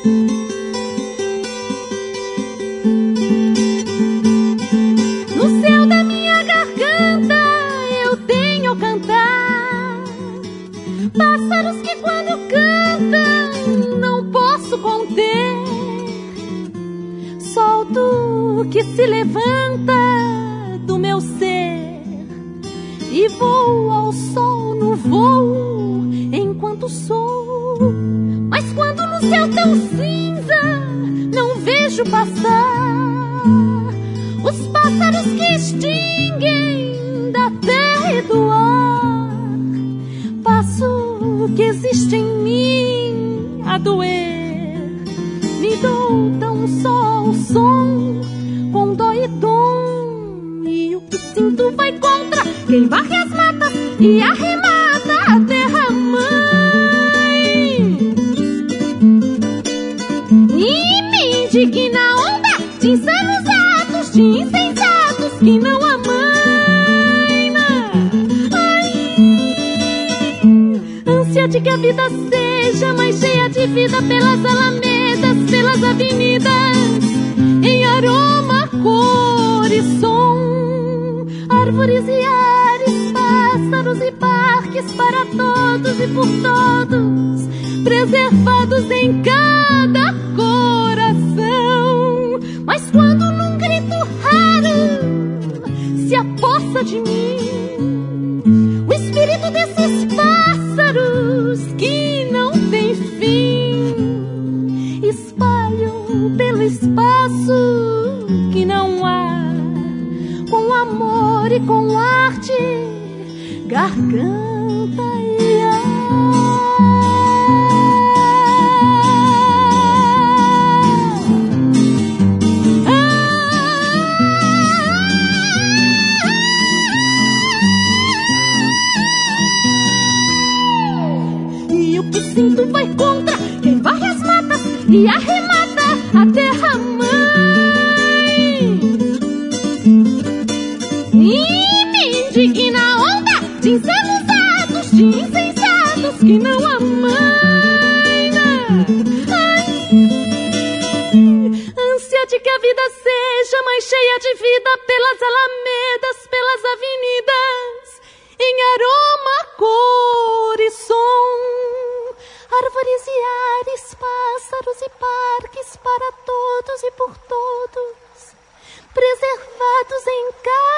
No céu da minha garganta eu tenho cantar, pássaros que quando cantam não posso conter, solto que se levanta do meu ser e vou ao sol no voo enquanto sou. Mas quando no céu tão cinza não vejo passar os pássaros que extinguem da terra e do ar, passo que existe em mim a doer, me dou tão só o som com dó e dom, e o que sinto vai contra quem varre as matas e arremata a terra-mãe. E me indigna a onda de insanos atos, de insensatos que não amaina. Ânsia de que a vida seja mais cheia de vida pelas alamedas, pelas avenidas, em aroma, cor e som, árvores e ares, pássaros e parques para todos e por todos, preservados em cada coração. Mas quando num grito raro se apossa de mim o espírito desses pássaros que não tem fim, espalham pelo espaço que não há, com amor e com arte, garganta e ar. E o que sinto vai contra quem varre as matas e arremata a terra-mãe. E me indigna a onda de insanos atos, de insensatos que não amaina. Ânsia de que a vida seja mais cheia de vida pelas alamedas, pelas avenidas, em aroma, cor e som, árvores e ares, pássaros e parques para todos e por todos, preservados em casa.